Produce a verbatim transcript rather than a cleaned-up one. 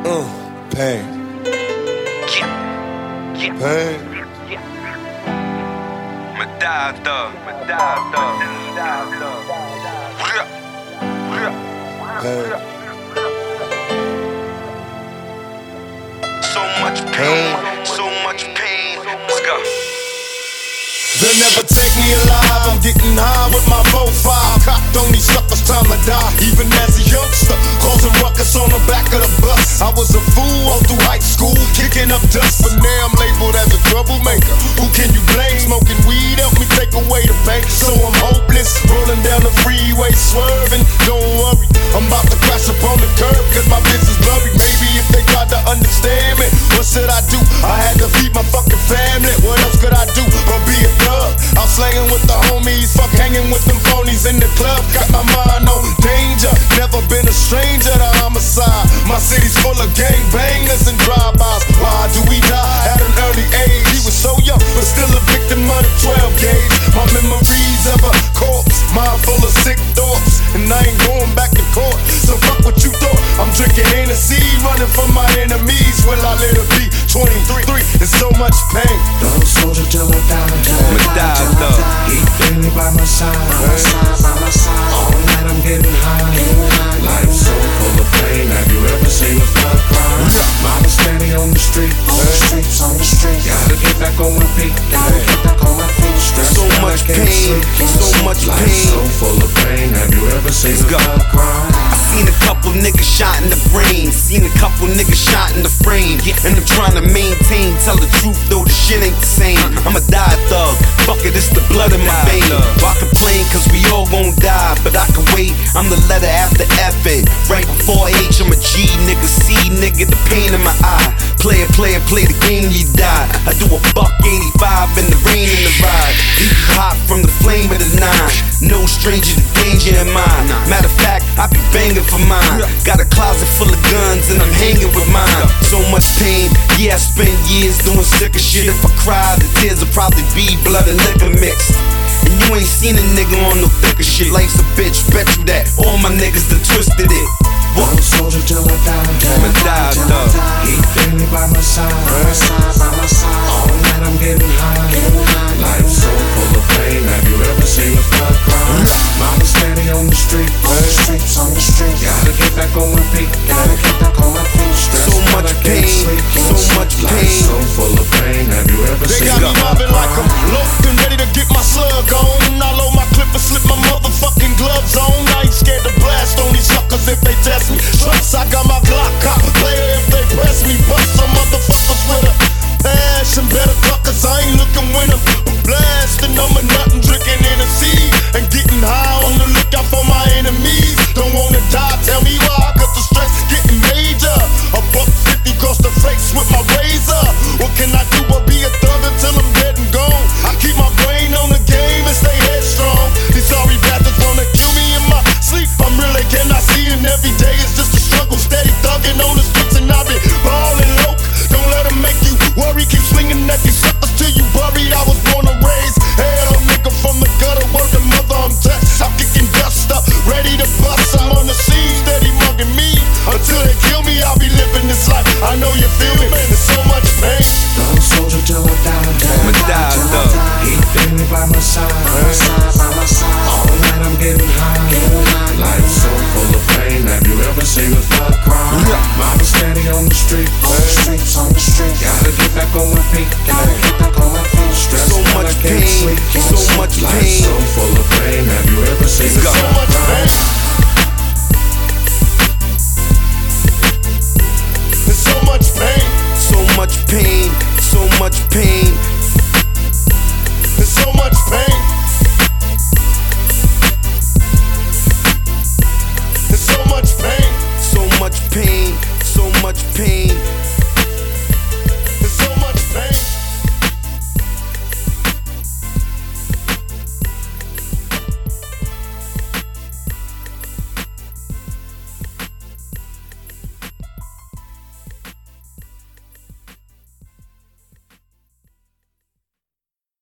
Uh, pain. Yeah. Yeah. Pain. Yeah. Medada. Medada. Medada. Pain. So much pain. So much pain. Let's go. They'll never take me alive, I'm getting high with my four five. Cocked on these suckers, time to die. Even as a youngster, causing ruckus on the back of the bus. I was a fool all through high school, kicking up dust. But now I'm labeled as a troublemaker. Who can you blame? Smoking weed help me take away the pain. So I'm hopeless, rolling down the freeway, swerving. Don't worry, I'm about to crash up on the curb, cause my business blurry. Maybe if they tried to understand me, what should I do? I had to feed my fucking family. What else could I do but be a thug? I'm slanging with the homies, fuck hanging with them phonies in the club. Got my mind on danger, never been a stranger to homicide. My city's full of gangbangers and drive-bys. Why do we die at an early age? He was so young, but still a victim of the twelve gauge. My memories of a corpse, mind full of sick thoughts, and I ain't going back to court. So fuck what you thought. I'm drinking Hennessy, running from my enemies. Will I let it be? twenty-three is so much pain. Don't soldier till I die, till I die, till I die. Keep Benny by my side, by my side, by my side. All night I'm getting high. Life's so full of pain. Have you ever seen a thug cry? Mama standing on the street, on the streets, on the street. Gotta get back on my feet, gotta get back on my feet. Stressed So much pain, so much pain. Life's so full of pain. Have you ever seen a thug cry? I seen a couple niggas shot in the brain, seen a couple niggas shot in the frame, and I'm trying to maintain, tell the truth though the shit ain't the same. I'm a die thug, fuck it, it's the blood in my vein. Why complain, cause we all gon' die, but I can wait, I'm the letter after F it. Right before H, I'm a G, nigga, C, nigga, the pain in my eye. Player, player, play the game, you die. I do a buck eighty-five in the rain and the ride. Deep hot from the flame of the nine. No stranger to danger in mine. Matter of fact, I be banging for mine. Got a closet full of guns and I'm hanging with mine. So much pain, yeah, I spent years doing sicker shit. If I cry, the tears will probably be blood and liquor mixed. And you ain't seen a nigga on no thicker shit. Life's a bitch, bet you that all my niggas done twisted it. Don't soldier till I die, till I die, till I die. Keep Benny by my side, by my side, by my side. All night I'm getting high. Life's so full of pain. Have you ever seen a thug cry? Mama standing on the street, on the streets, on the street. Gotta get back on my feet, gotta get back on my feet. Stressed So much pain, so much pain. Life's so full of pain. Have you ever They seen got me a thug mobbing like I'm cry? locked and ready to get my slug on. I load my clip and slip my motherfucking gloves on. I ain't scared to blast on these suckers if they test me. Trust, I got my Glock, cop player if they press me. Bust some motherfuckers with a passion. Better fuckers, I ain't looking with them. I'm blasting, I'm a nothing, drinking Hennessy and getting high on the lookout for my enemies. Don't wanna die, tell me why, cause the stress getting major. A buck fifty across the face with my razor. What can I do but be a thug until I'm dead and gone? I keep my brain on the game and stay headstrong. These sorry bastards wanna kill me in my sleep. I'm really cannot see, and every day is just